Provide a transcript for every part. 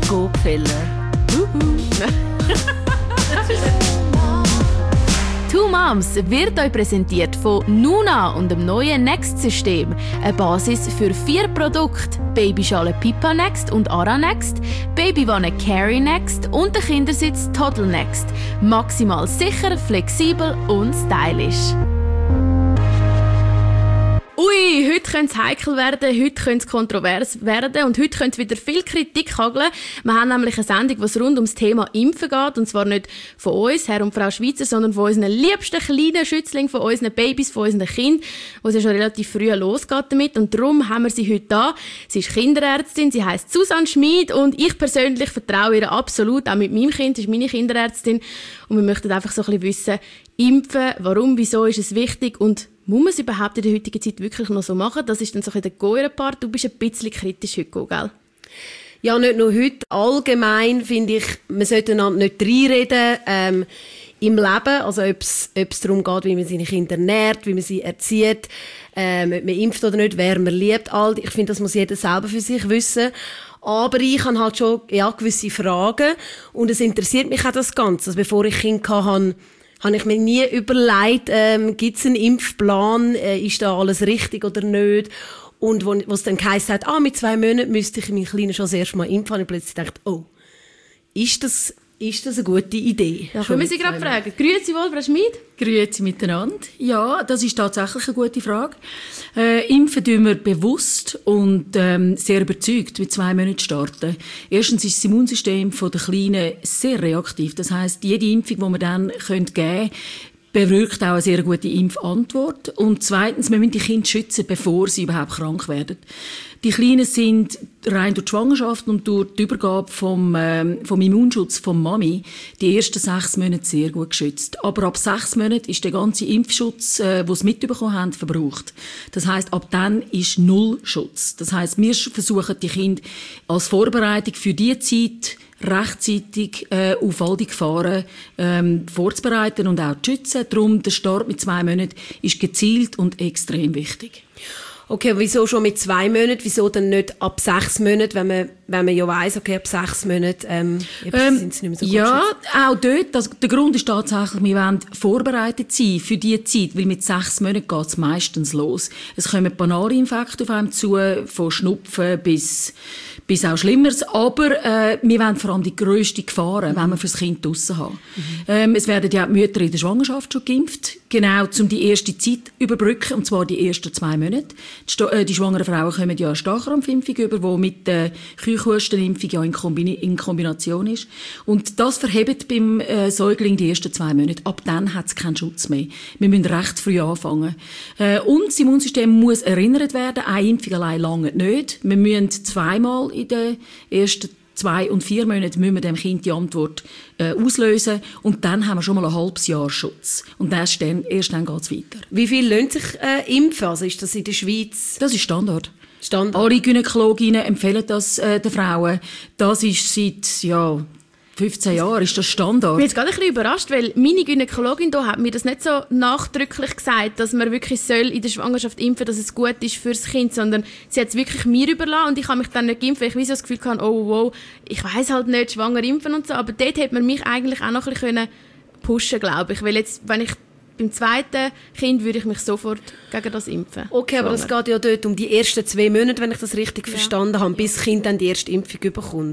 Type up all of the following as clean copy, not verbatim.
Gopfeller. Two Moms wird euch präsentiert von Nuna und dem neuen Next-System. Eine Basis für 4 Produkte: Babyschale Pippa Next und Ara Next, Babywanne Carry Next und der Kindersitz Toddle Next. Maximal sicher, flexibel und stylisch. Ui, heute könnte es heikel werden, heute könnte es kontrovers werden und heute könnte es wieder viel Kritik hageln. Wir haben nämlich eine Sendung, die rund ums Thema Impfen geht. Und zwar nicht von uns, Herr und Frau Schweizer, sondern von unseren liebsten kleinen Schützlingen, von unseren Babys, von unseren Kindern, wo es ja schon relativ früh losgeht damit. Und darum haben wir sie heute da. Sie ist Kinderärztin, sie heisst Susanne Schmid und ich persönlich vertraue ihr absolut, auch mit meinem Kind, sie ist meine Kinderärztin. Und wir möchten einfach so ein bisschen wissen, Impfen, warum, wieso ist es wichtig und muss man es überhaupt in der heutigen Zeit wirklich noch so machen? Das ist dann so ein bisschen der Goyer-Part. Du bist ein bisschen kritisch heute, gell? Ja, nicht nur heute. Allgemein finde ich, man sollte einander nicht reinreden im Leben. Also ob es darum geht, wie man seine Kinder ernährt, wie man sie erzieht, ob man impft oder nicht, wer man liebt. Ich finde, das muss jeder selber für sich wissen. Aber ich habe halt schon gewisse Fragen. Und es interessiert mich auch das Ganze. Also bevor ich Kinder hatte, habe ich mir nie überlegt, gibt es einen Impfplan, ist da alles richtig oder nicht? Und wo es dann geheißen hat, mit 2 Monaten müsste ich meinen Kleinen schon das erste Mal impfen, habe ich plötzlich gedacht, ist das eine gute Idee? Ja, können wir Sie gerade fragen. Grüezi wohl, Frau Schmid. Grüezi miteinander. Ja, das ist tatsächlich eine gute Frage. Impfen tun wir bewusst und sehr überzeugt mit 2 Monaten starten. Erstens ist das Immunsystem der Kleinen sehr reaktiv. Das heisst, jede Impfung, die wir dann geben können, bewirkt auch eine sehr gute Impfantwort. Und zweitens, wir müssen die Kinder schützen, bevor sie überhaupt krank werden. Die Kleinen sind rein durch die Schwangerschaft und durch die Übergabe vom Immunschutz von Mami die ersten 6 Monate sehr gut geschützt. Aber ab 6 Monaten ist der ganze Impfschutz, den sie mitbekommen haben, verbraucht. Das heisst, ab dann ist null Schutz. Das heisst, wir versuchen die Kinder als Vorbereitung für die Zeit rechtzeitig auf all die Gefahren vorzubereiten und auch zu schützen. Darum, der Start mit 2 Monaten ist gezielt und extrem wichtig. Okay, wieso schon mit 2 Monaten? Wieso dann nicht ab 6 Monaten, wenn man ja weiss, okay, ab 6 Monaten sind sie nicht mehr so gut ja, auch dort. Der Grund ist tatsächlich, wir wollen vorbereitet sein für diese Zeit, weil mit 6 Monaten geht es meistens los. Es kommen banale Infekte auf einem zu, von Schnupfen bis auch Schlimmeres. Aber wir wollen vor allem die grössten Gefahren, wenn wir für das Kind draussen haben. Es werden ja auch die Mütter in der Schwangerschaft schon geimpft, genau, um die erste Zeit zu überbrücken, und zwar die ersten 2 Monate. Die schwangeren Frauen kommen ja eine Stachelkrampfimpfung über, die mit der Keuchhustenimpfung ja in Kombination ist. Und das verhebt beim Säugling die ersten 2 Monate. Ab dann hat es keinen Schutz mehr. Wir müssen recht früh anfangen. Und das Immunsystem muss erinnert werden. Eine Impfung allein lange nicht. Wir müssen 2-mal in den ersten 2 und 4 Monaten müssen wir dem Kind die Antwort auslösen. Und dann haben wir schon mal ein halbes Jahr Schutz. Und erst dann geht es weiter. Wie viele lassen sich impfen? Also ist das in der Schweiz? Das ist Standard. Alle Gynäkologinnen empfehlen das den Frauen. Das ist seit 15 Jahren ist das Standard. Ich bin jetzt gerade ein bisschen überrascht, weil meine Gynäkologin hier hat mir das nicht so nachdrücklich gesagt, dass man wirklich in der Schwangerschaft impfen soll, dass es gut ist für das Kind, sondern sie hat es wirklich mir überlassen und ich habe mich dann nicht geimpft, weil ich so das Gefühl hatte, wow, ich weiss halt nicht, schwanger impfen und so, aber dort hätte man mich eigentlich auch noch ein bisschen pushen können, glaube ich, weil jetzt, wenn ich beim zweiten Kind würde ich mich sofort gegen das impfen. Okay, aber es geht ja dort um die ersten 2 Monate, wenn ich das richtig verstanden habe, bis das Kind dann die erste Impfung bekommt.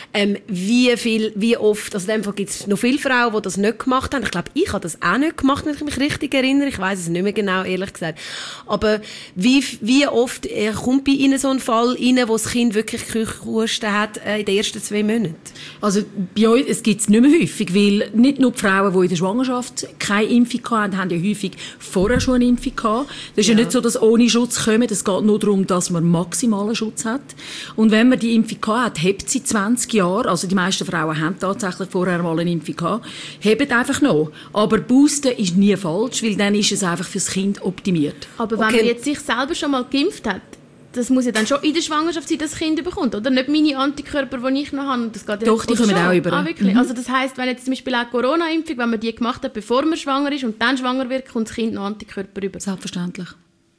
Wie oft, also in dem Fall gibt es noch viele Frauen, die das nicht gemacht haben. Ich glaube, ich habe das auch nicht gemacht, wenn ich mich richtig erinnere. Ich weiss es nicht mehr genau, ehrlich gesagt. Aber wie oft kommt bei Ihnen so ein Fall rein, wo das Kind wirklich Keuchhusten hat in den ersten 2 Monaten? Also bei uns, es gibt es nicht mehr häufig, weil nicht nur die Frauen, die in der Schwangerschaft keine Impfung hatten, haben ja häufig vorher schon eine Impfung gehabt. Das ist ja nicht so, dass ohne Schutz kommen. Es geht nur darum, dass man maximalen Schutz hat. Und wenn man die Impfung gehabt hat, hebt sie 20 Jahre. Also die meisten Frauen haben tatsächlich vorher mal eine Impfung gehabt. Hebt einfach noch. Aber Boosten ist nie falsch, weil dann ist es einfach fürs Kind optimiert. Aber wenn man jetzt sich selber schon mal geimpft hat, das muss ja dann schon in der Schwangerschaft sein, dass das Kind bekommt, oder? Nicht meine Antikörper, die ich noch habe. Das geht ja doch, die kommen auch über. Ah, wirklich? Also das heisst, wenn jetzt zum Beispiel auch Corona-Impfung, wenn man die gemacht hat, bevor man schwanger ist und dann schwanger wird, kommt das Kind noch Antikörper über? Selbstverständlich.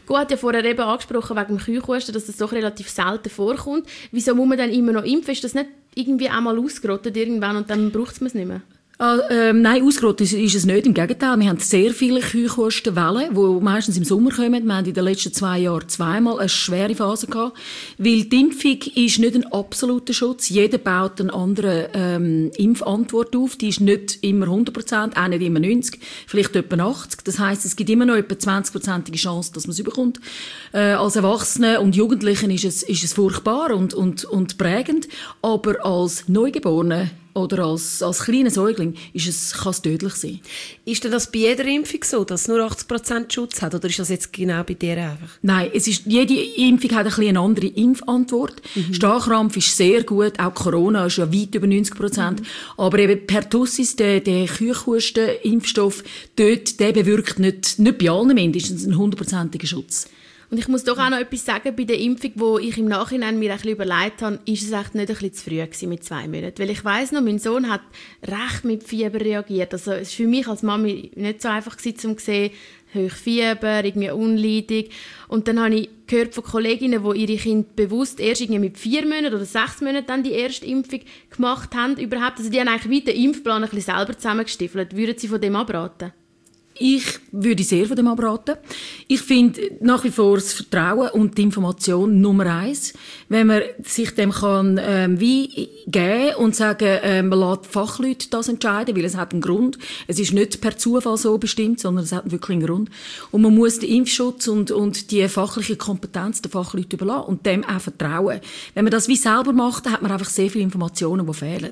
Go hat ja vorher eben angesprochen, wegen dem Keuchhusten, dass das doch relativ selten vorkommt. Wieso muss man dann immer noch impfen? Ist das nicht irgendwie einmal ausgerottet irgendwann und dann braucht man es nicht mehr? Nein, ausgerottet ist es nicht. Im Gegenteil, wir haben sehr viele Keuchhustenwellen, die meistens im Sommer kommen. Wir haben in den letzten 2 Jahren zweimal eine schwere Phase gehabt. Weil die Impfung ist nicht ein absoluter Schutz. Jeder baut eine andere Impfantwort auf. Die ist nicht immer 100%, auch nicht immer 90%, vielleicht etwa 80%. Das heisst, es gibt immer noch etwa 20%ige Chance, dass man es überkommt. Als Erwachsene und Jugendlichen ist es furchtbar und prägend. Aber als Neugeborene oder als kleiner Säugling kann es tödlich sein. Ist denn das bei jeder Impfung so, dass es nur 80% Schutz hat? Oder ist das jetzt genau bei dir einfach? Nein, jede Impfung hat ein bisschen eine andere Impfantwort. Starkrampf ist sehr gut, auch Corona ist ja weit über 90%. Aber eben Pertussis, der Keuchhusten-Impfstoff, der bewirkt nicht bei allen mindestens einen 100%igen Schutz. Und ich muss doch auch noch etwas sagen bei der Impfung, wo ich im Nachhinein mir ein bisschen überlegt habe, ist es echt nicht ein bisschen zu früh gewesen mit 2 Monaten. Weil ich weiss noch, mein Sohn hat recht mit Fieber reagiert. Also es war für mich als Mami nicht so einfach gewesen, um zu sehen, hohes Fieber, irgendwie unleidig. Und dann habe ich gehört von Kolleginnen, die ihre Kinder bewusst erst irgendwie mit 4 Monaten oder 6 Monaten dann die erste Impfung gemacht haben. Überhaupt. Also die haben eigentlich wie den Impfplan ein bisschen selber zusammengestiefelt. Würden Sie von dem abraten? Ich würde sehr von dem abraten. Ich finde nach wie vor das Vertrauen und die Information Nummer 1. Wenn man sich dem kann wie geben und sagen, man lässt Fachleute das entscheiden, weil es hat einen Grund. Es ist nicht per Zufall so bestimmt, sondern es hat wirklich einen Grund. Und man muss den Impfschutz und die fachliche Kompetenz der Fachleute überlassen und dem auch vertrauen. Wenn man das wie selber macht, dann hat man einfach sehr viele Informationen, die fehlen.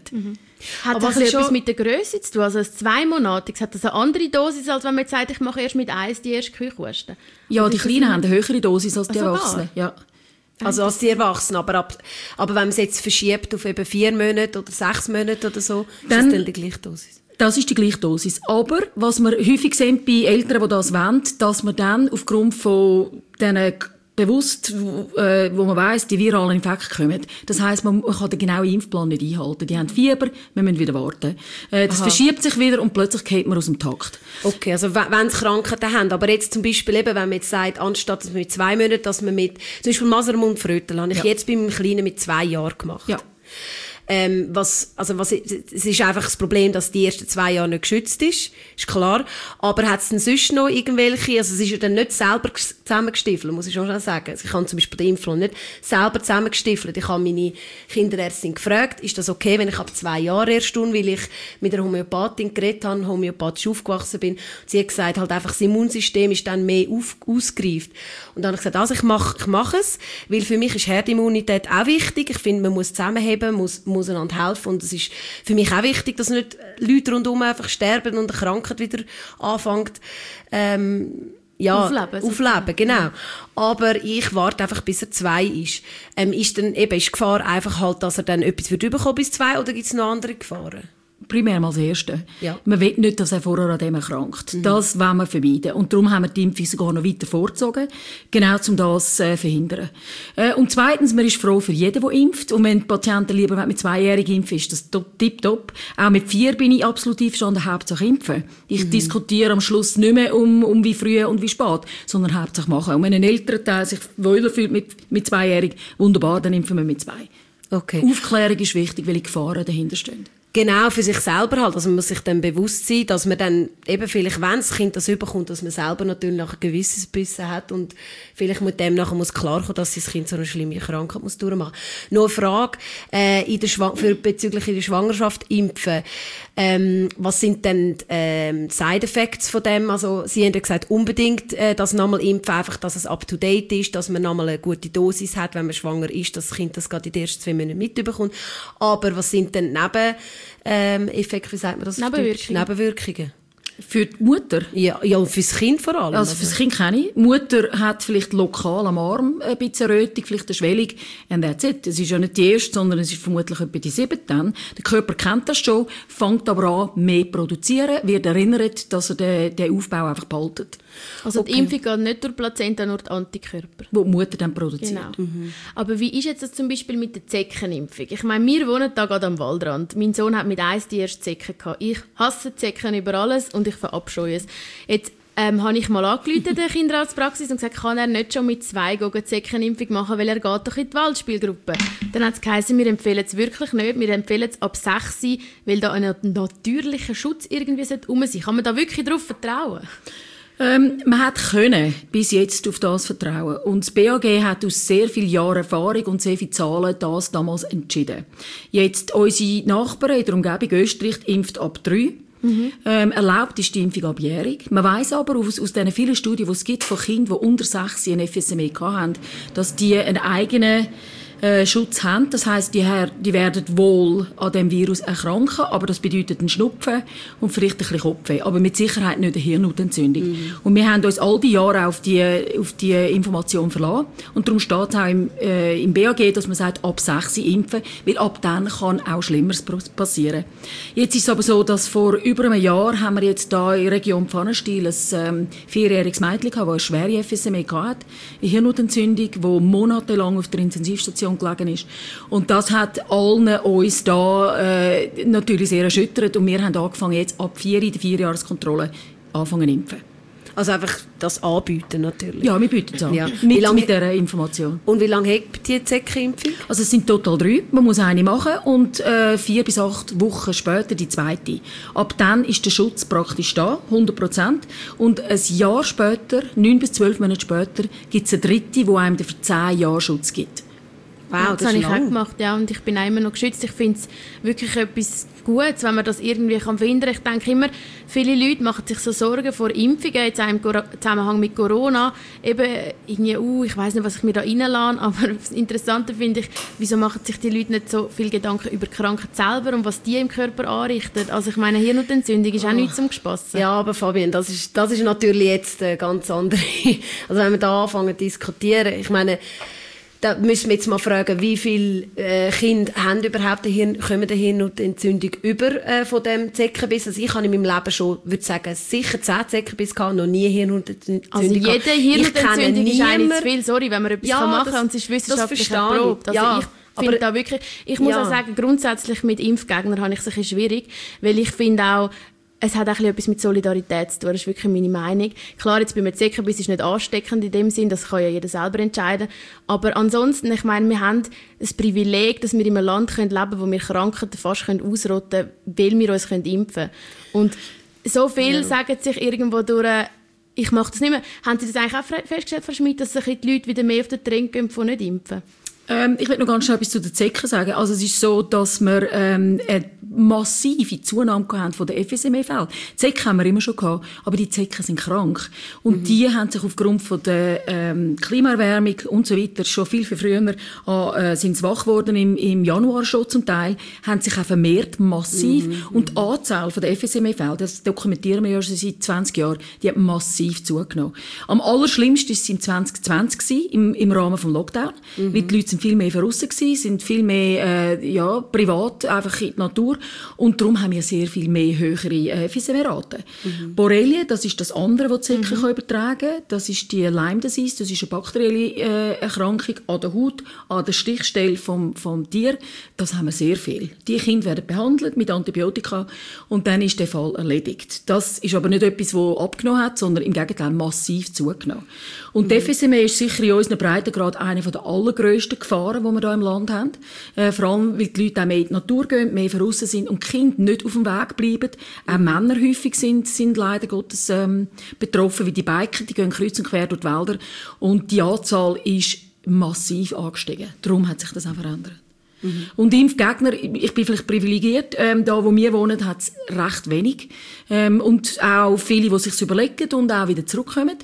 Hat das etwas mit der Grösse zu tun? Also ein 2-monatiges, hat das eine andere Dosis, als wenn man jetzt sagt, ich mache erst mit 1 die erste Keuchhusten? Ja, die Kleinen haben eine höhere Dosis als die Erwachsenen. Ja. Also als die Erwachsenen, aber wenn man es jetzt verschiebt auf eben 4 Monate oder 6 Monate oder so, ist das dann die gleiche Dosis? Das ist die gleiche Dosis. Aber was wir häufig sehen bei Eltern, die das wollen, dass man dann aufgrund von diesen bewusst, wo man weiss, die viralen Infekte kommen. Das heisst, man kann den genauen Impfplan nicht einhalten. Die haben Fieber, wir müssen wieder warten. Das verschiebt sich wieder und plötzlich geht man aus dem Takt. Okay, also wenn sie Krankheiten haben, aber jetzt zum Beispiel eben, wenn man jetzt sagt, anstatt dass man mit 2 Monaten, dass man mit, zum Beispiel Masern-Mund-Frötel, habe ich jetzt bei meinem Kleinen mit 2 Jahren gemacht. Ja. Es ist einfach das Problem, dass die ersten 2 Jahre nicht geschützt ist klar. Aber hat es denn sonst noch irgendwelche, also es ist ja dann nicht selber zusammengestiefelt, muss ich schon sagen. Also ich habe zum Beispiel den Impfplan nicht selber zusammengestiefelt. Ich habe meine Kinderärztin gefragt, ist das okay, wenn ich ab 2 Jahren erst tue, weil ich mit einer Homöopathin geredet habe, homöopathisch aufgewachsen bin. Sie hat gesagt, halt einfach das Immunsystem ist dann mehr ausgereift. Und dann habe ich gesagt, also ich mache es, weil für mich ist Herdimmunität auch wichtig. Ich finde, man muss zusammenheben, muss einander helfen. Und es ist für mich auch wichtig, dass nicht Leute rundherum einfach sterben und eine Krankheit wieder anfängt, aufleben, genau. Aber ich warte einfach, bis er 2 ist. Ist die Gefahr einfach halt, dass er dann etwas wird bekommen bis 2, oder gibt es noch andere Gefahren? Primär mal das Erste. Ja. Man will nicht, dass er vorher an dem erkrankt. Das wollen wir vermeiden. Und darum haben wir die Impfung sogar noch weiter vorgezogen, genau um das zu verhindern. Und zweitens, man ist froh für jeden, der impft. Und wenn die Patienten lieber mit 2-Jährigen impfen, ist das tipptopp. Auch mit 4 bin ich absolut einverstanden, Hauptsache impfen. Ich diskutiere am Schluss nicht mehr um wie früh und wie spät, sondern Hauptsache machen. Und wenn ein älterer Teil sich wohler fühlt mit 2-Jährigen, wunderbar, dann impfen wir mit 2. Okay. Aufklärung ist wichtig, weil die Gefahren dahinter stehen. Genau, für sich selber halt. Also man muss sich dann bewusst sein, dass man dann eben vielleicht, wenn das Kind das überkommt, dass man selber natürlich ein gewisses Bissen hat und vielleicht mit dem nachher muss klarkommen, dass das Kind so eine schlimme Krankheit muss durchmachen. Noch eine Frage, bezüglich in der Schwangerschaft impfen. Was sind denn Side-Effects von dem? Also Sie haben ja gesagt, unbedingt das nochmal impfen, einfach, dass es up-to-date ist, dass man nochmal eine gute Dosis hat, wenn man schwanger ist, dass das Kind das gerade in den ersten 2 Monaten mitbekommt. Aber was sind denn Effekte, wie sagt man das? Nebenwirkungen. Für die Mutter? Ja, und für das Kind vor allem. Also für das Kind kenne ich. Die Mutter hat vielleicht lokal am Arm ein bisschen Rötung, vielleicht eine Schwellung. And that's it. Es ist ja nicht die erste, sondern es ist vermutlich etwa die 7. dann. Der Körper kennt das schon, fängt aber an, mehr zu produzieren, wird erinnert, dass er den Aufbau einfach behaltet. Also die Impfung geht nicht durch Plazenta, nur die Antikörper. Die Mutter dann produziert. Genau. Aber wie ist jetzt das zum Beispiel mit der Zeckenimpfung? Ich meine, wir wohnen da gerade am Waldrand. Mein Sohn hat mit 1 die erste Zecke gehabt. Ich hasse Zecken über alles und ich verabscheue es. Jetzt habe ich mal angerufen in der Kinderarztpraxis und gesagt, kann er nicht schon mit 2 die Zeckenimpfung machen, weil er geht doch in die Waldspielgruppe. Dann hat es geheißen, wir empfehlen es wirklich nicht, wir empfehlen es ab 6, weil da ein natürlicher Schutz irgendwie rum sein sollte. Kann man da wirklich darauf vertrauen? Man hat können bis jetzt auf das vertrauen. Und das BAG hat aus sehr vielen Jahren Erfahrung und sehr vielen Zahlen das damals entschieden. Jetzt unsere Nachbarn in der Umgebung Österreich impft ab 3. Erlaubt ist die Impfung abjährig. Man weiss aber aus den vielen Studien, die es gibt von Kindern, die unter 6 einen FSME hatten, dass die einen eigenen Schutz haben. Das heisst, die werden wohl an dem Virus erkranken, aber das bedeutet einen Schnupfen und vielleicht ein bisschen Kopfweh, aber mit Sicherheit nicht eine Hirnhautentzündung. Und wir haben uns all die Jahre auf die Information verlassen. Und darum steht es auch im BAG, dass man sagt, ab 6 impfen, weil ab dann kann auch Schlimmeres passieren. Jetzt ist es aber so, dass vor über einem Jahr haben wir jetzt da in der Region Pfannenstiel ein 4-jähriges Mädchen gehabt, das eine schwere FSME hatte, eine Hirnhautentzündung, die monatelang auf der Intensivstation gelegen ist. Und das hat allen uns da natürlich sehr erschüttert und wir haben angefangen jetzt ab 4 in der 4-Jahreskontrolle anfangen zu impfen. Also einfach das anbieten natürlich. Ja, wir bieten es an. Ja. Mit dieser Information. Und wie lange hat die Zeckenimpfung? Also es sind total 3. Man muss eine machen und 4 bis 8 Wochen später die zweite. Ab dann ist der Schutz praktisch da, 100%. Und ein Jahr später, 9 bis 12 Monate später, gibt es eine dritte, die einem für 10 Jahre Schutz gibt. Wow, das habe ich auch gemacht, ja, und ich bin auch immer noch geschützt. Ich finde es wirklich etwas Gutes, wenn man das irgendwie finden kann. Ich denke immer, viele Leute machen sich so Sorgen vor Impfungen, jetzt auch im Zusammenhang mit Corona. Eben irgendwie, ich weiss nicht, was ich mir da reinlasse, aber das Interessante finde ich, wieso machen sich die Leute nicht so viel Gedanken über die Krankheit selber und was die im Körper anrichten. Also ich meine, Hirnhautentzündung ist auch nichts zum Gespassen. Ja, aber Fabian, das ist natürlich jetzt ganz andere. Also wenn wir da anfangen zu diskutieren, ich meine, da müssen wir jetzt mal fragen, wie viele Kinder haben überhaupt kommen eine Hirnhautentzündung über von dem Zeckenbiss. Also ich habe in meinem Leben schon, würde sagen, sicher 10 Zeckenbisse gehabt, noch nie Hirnhautentzündung gehabt. Also jede Hirnhautentzündung ist eigentlich zu viel, sorry, wenn man etwas machen kann und es ist wissenschaftlich erprobt. Also ja, ich finde da wirklich, ich muss auch sagen, grundsätzlich mit Impfgegnern habe ich es ein bisschen schwierig, weil ich finde auch, es hat auch etwas mit Solidarität zu tun, das ist wirklich meine Meinung. Klar, jetzt beim Zeckenbiss ist nicht ansteckend in dem Sinn, das kann ja jeder selber entscheiden. Aber ansonsten, ich meine, wir haben das Privileg, dass wir in einem Land leben können, wo wir Krankheiten fast ausrotten können, weil wir uns impfen können. Und so viel sagen sich irgendwo durch, ich mache das nicht mehr. Haben Sie das eigentlich auch festgestellt, Frau Schmidt, dass sich die Leute wieder mehr auf den Trend gehen, die nicht impfen? Ich will noch ganz schnell etwas zu den Zecken sagen. Also es ist so, dass wir eine massive Zunahme haben von den FSME-Fällen. Zecken haben wir immer schon gehabt, aber die Zecken sind krank. Und die haben sich aufgrund von der Klimaerwärmung und so weiter schon viel früher sind wach geworden, im Januar schon zum Teil, haben sich auch vermehrt massiv. Und die Anzahl der FSME-Fälle, das dokumentieren wir ja schon seit 20 Jahren, die hat massiv zugenommen. Am allerschlimmsten war es im 2020 im Rahmen des Lockdown, weil die Leute sind viel mehr draussen gewesen, sind viel mehr privat einfach in die Natur und darum haben wir sehr viel mehr höhere FSME-Raten. Borrelia, das ist das andere, was die Zecken übertragen kann. Das ist die Lyme Disease, das ist eine bakterielle Erkrankung an der Haut, an der Stichstelle vom Tier. Das haben wir sehr viel. Die Kinder werden behandelt mit Antibiotika und dann ist der Fall erledigt. Das ist aber nicht etwas, das abgenommen hat, sondern im Gegenteil massiv zugenommen. Und die FSME ist sicher in unserem Breitengrad eine der allergrössten Gefahren, die wir hier im Land haben. Vor allem, weil die Leute auch mehr in die Natur gehen, mehr draussen sind und die Kinder nicht auf dem Weg bleiben. Auch Männer häufig sind leider Gottes betroffen, wie die Biker, die gehen kreuz und quer durch die Wälder. Und die Anzahl ist massiv angestiegen. Darum hat sich das auch verändert. Und Impfgegner, ich bin vielleicht privilegiert, da wo wir wohnen, hat es recht wenig. Und auch viele, die sich überlegen und auch wieder zurückkommen.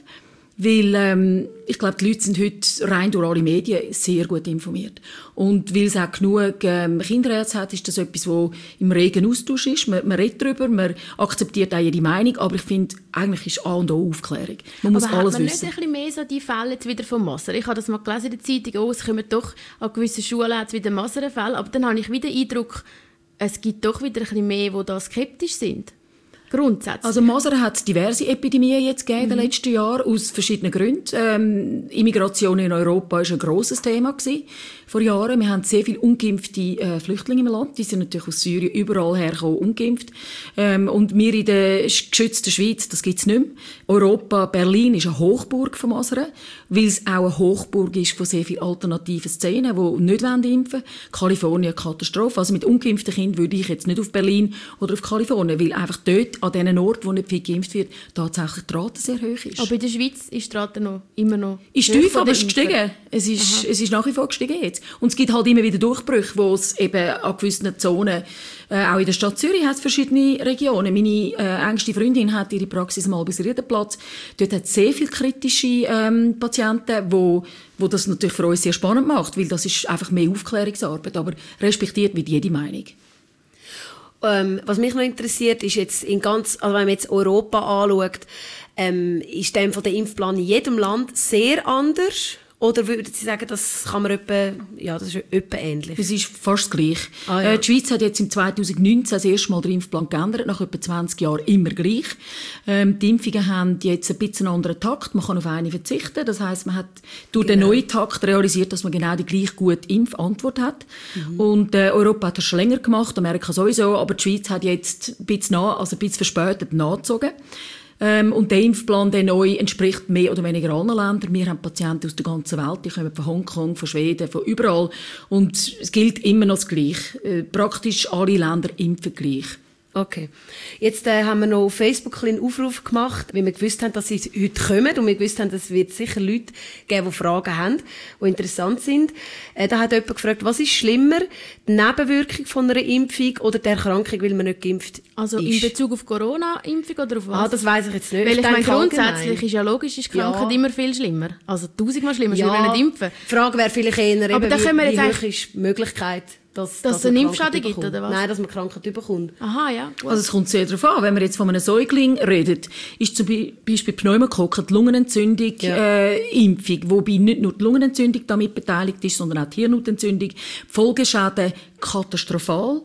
Weil ich glaube, die Leute sind heute rein durch alle Medien sehr gut informiert. Und weil es auch genug Kinderärzte hat, ist das etwas, das im regen Austausch ist. Man redet darüber, man akzeptiert auch jede Meinung, aber ich finde, eigentlich ist A und O Aufklärung. Man muss alles wissen. Aber hat man nicht ein bisschen mehr so die Fälle jetzt wieder von Masern? Ich habe das mal gelesen in der Zeitung, es kommen doch an gewissen Schulen jetzt wieder Masernfälle, aber dann habe ich wieder den Eindruck, es gibt doch wieder ein bisschen mehr, die da skeptisch sind. Grundsätzlich. Also Masern hat diverse Epidemien jetzt gegeben in den letzten Jahren, aus verschiedenen Gründen. Immigration in Europa war ein grosses Thema vor Jahren. Wir haben sehr viele ungeimpfte Flüchtlinge im Land. Die sind natürlich aus Syrien überall hergekommen, ungeimpft. Und wir in der geschützten Schweiz, das gibt's nicht mehr. Europa, Berlin ist eine Hochburg von Masern, weil es auch eine Hochburg ist von sehr vielen alternativen Szenen, die nicht impfen wollen. Kalifornien, Katastrophe. Also mit ungeimpften Kindern würde ich jetzt nicht auf Berlin oder auf Kalifornien, weil einfach dort, an diesen Orten, wo nicht viel geimpft wird, tatsächlich die Rate sehr hoch ist. Aber in der Schweiz ist die Rate immer noch ist tief, aber es ist gestiegen. Es ist nach wie vor gestiegen jetzt. Und es gibt halt immer wieder Durchbrüche, wo es eben an gewissen Zonen, auch in der Stadt Zürich hat es verschiedene Regionen. Meine engste Freundin hat ihre Praxis mal bis Riedenplatz. Dort hat es sehr viele kritische Patienten, wo das natürlich für uns sehr spannend macht, weil das ist einfach mehr Aufklärungsarbeit, aber respektiert wird jede Meinung. Was mich noch interessiert, ist jetzt wenn man jetzt Europa anschaut, ist der Impfplan in jedem Land sehr anders? Oder würden Sie sagen, das ist etwa ähnlich? Es ist fast das Gleiche. Ja. Die Schweiz hat jetzt im 2019 das erste Mal den Impfplan geändert, nach etwa 20 Jahren immer gleich. Die Impfungen haben jetzt ein bisschen einen anderen Takt, man kann auf eine verzichten. Das heisst, man hat durch den neuen Takt realisiert, dass man genau die gleich gute Impfantwort hat. Und Europa hat das schon länger gemacht, Amerika sowieso, aber die Schweiz hat jetzt ein bisschen verspätet nachgezogen. Und der Impfplan, der neu, entspricht mehr oder weniger allen Ländern. Wir haben Patienten aus der ganzen Welt, die kommen von Hongkong, von Schweden, von überall. Und es gilt immer noch das Gleiche. Praktisch alle Länder impfen gleich. Okay. Jetzt haben wir noch auf Facebook einen Aufruf gemacht, weil wir gewusst haben, dass sie heute kommen und wir gewusst haben, dass es wird sicher Leute geben, die Fragen haben, die interessant sind. Da hat jemand gefragt, was ist schlimmer, die Nebenwirkung von einer Impfung oder die Erkrankung, weil man nicht geimpft also ist? In Bezug auf Corona-Impfung oder auf was? Das weiss ich jetzt nicht. Weil ich meine, grundsätzlich ist ja logisch, ist die Krankheit immer viel schlimmer. Also 1000-mal schlimmer, als wenn nicht impfen. Die Frage wäre vielleicht eher, aber eben, wie hoch ist die Möglichkeit, dass es einen Impfschaden gibt, oder was? Nein, dass man Krankheit bekommt. Aha, ja. Gut. Also es kommt sehr darauf an. Wenn wir jetzt von einem Säugling reden, ist zum Beispiel Pneumokokken, die Lungenentzündung, Impfung, wobei nicht nur die Lungenentzündung damit beteiligt ist, sondern auch die Hirnhautentzündung, die Folgeschäden katastrophal.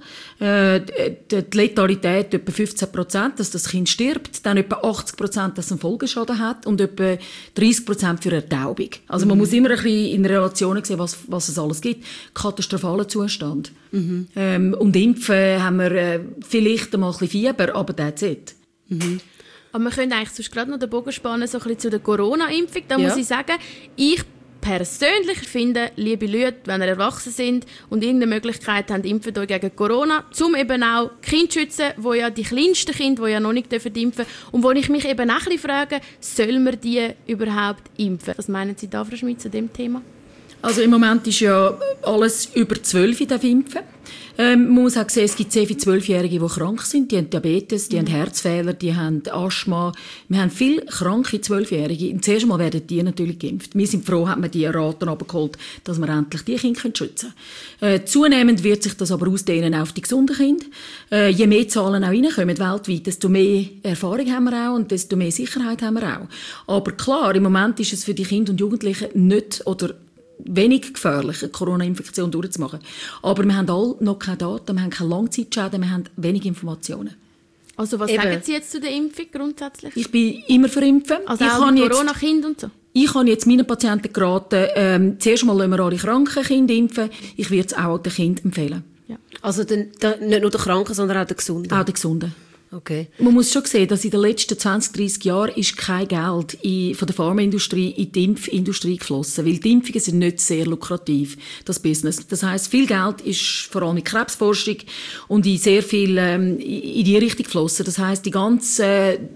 Die Letalität etwa 15%, dass das Kind stirbt, dann etwa 80%, dass es einen Folgeschaden hat und etwa 30% für Ertaubung. Also man muss immer ein bisschen in Relationen sehen, was es alles gibt. Katastrophaler Zustand. Und Impfen haben wir vielleicht einmal ein bisschen Fieber, aber that's it. Aber wir können eigentlich sonst gerade noch den Bogen spannen, so ein bisschen zu der Corona-Impfung. Da muss ich sagen, ich persönlich finde, liebe Leute, wenn ihr erwachsen sind und irgendeine Möglichkeit haben, impfen euch gegen Corona, um eben auch Kinder zu schützen, wo ja die kleinsten Kinder, die ja noch nicht impfen dürfen, und wo ich mich eben auch ein bisschen frage, soll man die überhaupt impfen? Was meinen Sie da, Frau Schmid, zu dem Thema? Also im Moment ist ja alles über 12 darf impfen. Man muss auch sehen, es gibt sehr viele 12-Jährige, die krank sind. Die haben Diabetes, die haben Herzfehler, die haben Asthma. Wir haben viele kranke 12-Jährige. Und zuerst einmal werden die natürlich geimpft. Wir sind froh, haben wir die Raten abgeholt, dass wir endlich die Kinder schützen können. Zunehmend wird sich das aber ausdehnen auf die gesunden Kinder. Je mehr Zahlen auch reinkommen weltweit, desto mehr Erfahrung haben wir auch und desto mehr Sicherheit haben wir auch. Aber klar, im Moment ist es für die Kinder und Jugendlichen nicht oder wenig gefährlich, eine Corona-Infektion durchzumachen. Aber wir haben alle noch keine Daten, wir haben keine Langzeitschäden, wir haben wenig Informationen. Also was sagen Sie jetzt zu der Impfung grundsätzlich? Ich bin immer für Impfen. Also auch mit Corona-Kind und so? Ich habe jetzt meinen Patienten geraten, zuerst mal lassen wir alle kranken Kinder impfen. Ich würde es auch den Kindern empfehlen. Ja. Also nicht nur den Kranken, sondern auch den Gesunden? Auch den Gesunden. Okay. Man muss schon sehen, dass in den letzten 20, 30 Jahren ist kein Geld von der Pharmaindustrie in die Impfindustrie geflossen, weil die Impfungen sind nicht sehr lukrativ, das Business. Das heisst, viel Geld ist vor allem in Krebsforschung und in sehr viel in die Richtung geflossen. Das heisst, die ganzen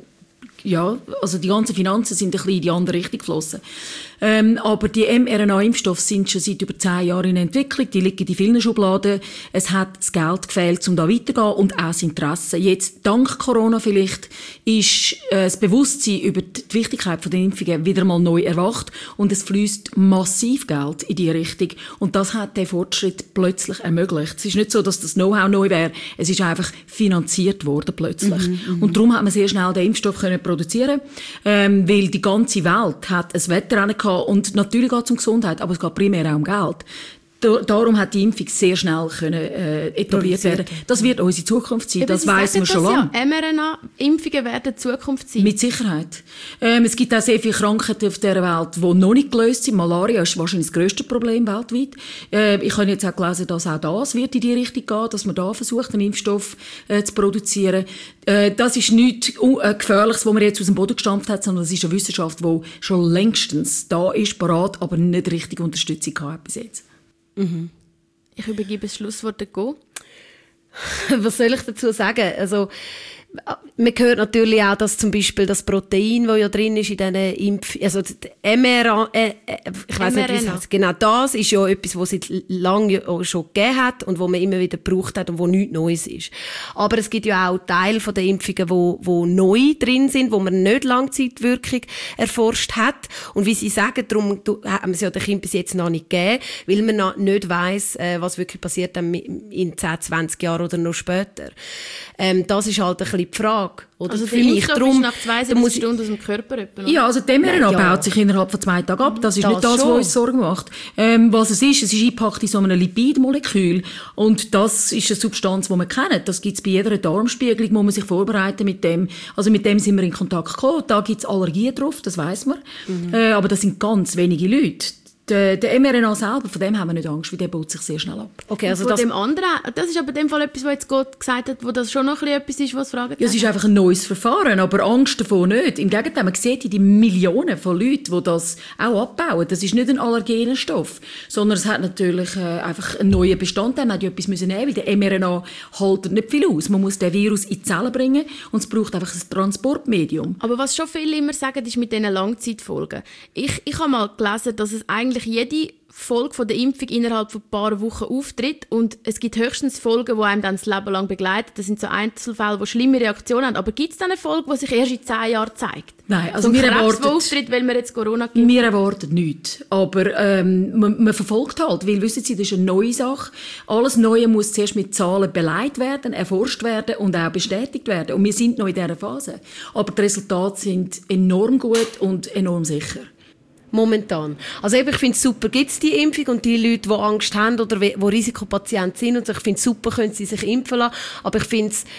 Finanzen sind ein bisschen in die andere Richtung geflossen. Aber die mRNA-Impfstoffe sind schon seit über 10 Jahren in Entwicklung. Die liegen in vielen Schubladen. Es hat das Geld gefehlt, um da weiterzugehen und auch das Interesse. Jetzt, dank Corona vielleicht, ist das Bewusstsein über die Wichtigkeit der Impfungen wieder mal neu erwacht und es fließt massiv Geld in die Richtung. Und das hat den Fortschritt plötzlich ermöglicht. Es ist nicht so, dass das Know-how neu wäre. Es ist einfach finanziert worden plötzlich. Und darum hat man sehr schnell den Impfstoff produzieren können, weil die ganze Welt hat ein Wettrennen gehabt. Und natürlich geht es um Gesundheit, aber es geht primär auch um Geld. Darum hat die Impfung sehr schnell etabliert werden. Das wird unsere Zukunft sein, das weiss man schon lange. Ja, mRNA-Impfungen werden Zukunft sein. Mit Sicherheit. Es gibt auch sehr viele Krankheiten auf dieser Welt, die noch nicht gelöst sind. Malaria ist wahrscheinlich das grösste Problem weltweit. Ich habe jetzt auch gelesen, dass auch das wird in die Richtung gehen, dass man da versucht, einen Impfstoff zu produzieren. Das ist nichts Gefährliches, was man jetzt aus dem Boden gestampft hat, sondern das ist eine Wissenschaft, die schon längstens da ist, parat, aber nicht richtig Unterstützung hat bis jetzt. Mhm. Ich übergebe das Schlusswort an Go. Was soll ich dazu sagen? Also, man hört natürlich auch, dass zum Beispiel das Protein, das ja drin ist in diesen also mRNA, ich weiss nicht, wie es heißt. Genau, das ist ja etwas, was es seit langem schon gegeben hat und wo man immer wieder gebraucht hat und wo nichts Neues ist. Aber es gibt ja auch Teile von den Impfungen, wo neu drin sind, wo man nicht Langzeitwirkung erforscht hat. Und wie Sie sagen, darum haben sie ja den Kindern bis jetzt noch nicht gegeben, weil man noch nicht weiss, was wirklich passiert in 10, 20 Jahren oder noch später. Das ist halt ein bisschen die Frage. Oder also für der mich Impfstoff ist nach 72 Stunden aus dem Körper. Oder? Ja, also die mRNA baut sich innerhalb von 2 Tagen ab. Das ist nicht das, was uns Sorgen macht. Was es ist eingepackt in so einem Lipidmolekül. Und das ist eine Substanz, die wir kennen. Das gibt es bei jeder Darmspiegelung, muss man sich vorbereiten mit dem. Also mit dem sind wir in Kontakt gekommen. Da gibt es Allergien drauf, das weiss man. Aber das sind ganz wenige Leute. Der mRNA selber, von dem haben wir nicht Angst, weil der baut sich sehr schnell ab. Okay, also das ist aber in dem Fall etwas, was jetzt Gott gesagt hat, wo das schon noch etwas ist, was Fragen hat. Ja, es ist einfach ein neues Verfahren, aber Angst davor nicht. Im Gegenteil, man sieht die Millionen von Leuten, die das auch abbauen. Das ist nicht ein allergener Stoff, sondern es hat natürlich einfach einen neuen Bestandteil. Man hat ja etwas nehmen, weil der mRNA hält nicht viel aus. Man muss den Virus in die Zellen bringen und es braucht einfach ein Transportmedium. Aber was schon viele immer sagen, ist mit diesen Langzeitfolgen. Ich habe mal gelesen, dass es eigentlich jede Folge von der Impfung innerhalb von ein paar Wochen auftritt und es gibt höchstens Folgen, die einem dann das Leben lang begleiten. Das sind so Einzelfälle, die schlimme Reaktionen haben. Aber gibt es dann eine Folge, die sich erst in 10 Jahren zeigt? Nein, also wir erwarten, der auftritt, weil wir jetzt Corona gibt. Wir erwarten nichts. Aber man verfolgt halt, weil, wissen Sie, das ist eine neue Sache. Alles Neue muss zuerst mit Zahlen beleidigt werden, erforscht werden und auch bestätigt werden. Und wir sind noch in dieser Phase. Aber die Resultate sind enorm gut und enorm sicher. Momentan. Also eben, ich finde es super, gibt es die Impfung und die Leute, die Angst haben oder die Risikopatienten sind und so, ich finde es super, können sie sich impfen lassen. Aber ich finde es,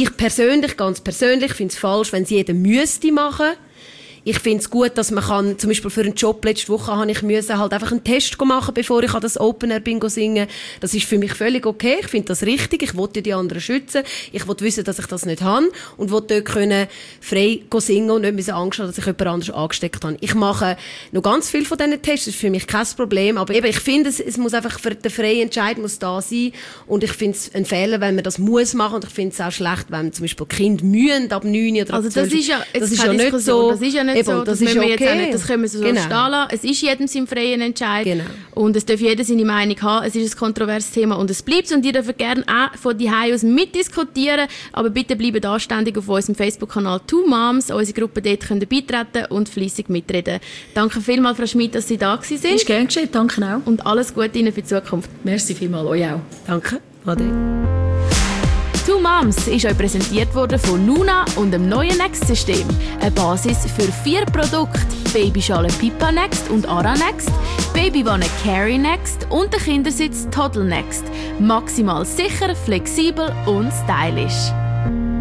ganz persönlich, finde es falsch, wenn es jeder müsste machen. Ich finde es gut, dass man kann, zum Beispiel für einen Job letzte Woche musste halt einfach einen Test machen, bevor ich an das Open-Air-Bingo singen. Das ist für mich völlig okay. Ich finde das richtig. Ich will die anderen schützen. Ich will wissen, dass ich das nicht habe und will dort frei singen und nicht Angst haben, dass ich jemand anderes angesteckt habe. Ich mache noch ganz viel von diesen Tests. Das ist für mich kein Problem. Aber eben, ich finde, es muss einfach für den freien Entscheid muss da sein. Und ich finde es ein Fehler, wenn man das muss machen. Und ich finde es auch schlecht, wenn zum Beispiel Kinder mühen ab 9 oder ab 12. Also das ist ja nicht so. Das ist ja nicht so, das müssen wir jetzt auch nicht, das können wir so stehen lassen. Es ist jedem sein freien Entscheid. Genau. Und es darf jeder seine Meinung haben. Es ist ein kontroverses Thema und es bleibt. Und ihr dürft gerne auch von die Hause aus mitdiskutieren. Aber bitte bleibt anständig auf unserem Facebook-Kanal Two Moms. Unsere Gruppe dort könnt ihr beitreten und fleissig mitreden. Danke vielmals, Frau Schmid, dass Sie da waren. Ist gern geschehen, danke auch. Und alles Gute Ihnen für die Zukunft. Merci vielmals, euch auch. Danke. Ade. Two Moms ist euch präsentiert worden von Nuna und dem neuen Next-System. Eine Basis für 4 Produkte: Babyschale Pippa Next und Ara Next, Babywanne Carry Next und der Kindersitz Toddle Next. Maximal sicher, flexibel und stylisch.